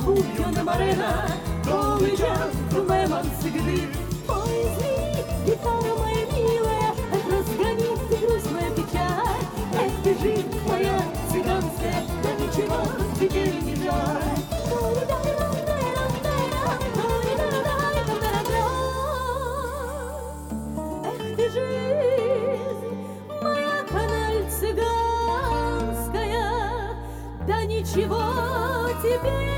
Куп'яна Марина, проведем румянцы гды. Ой, извини, гитара моя милая, разгони ты грустная печаль. Эх, ты жизнь моя цыганская, да ничего теперь не жаль. Эх, ты жизнь моя каналь цыганская, да ничего теперь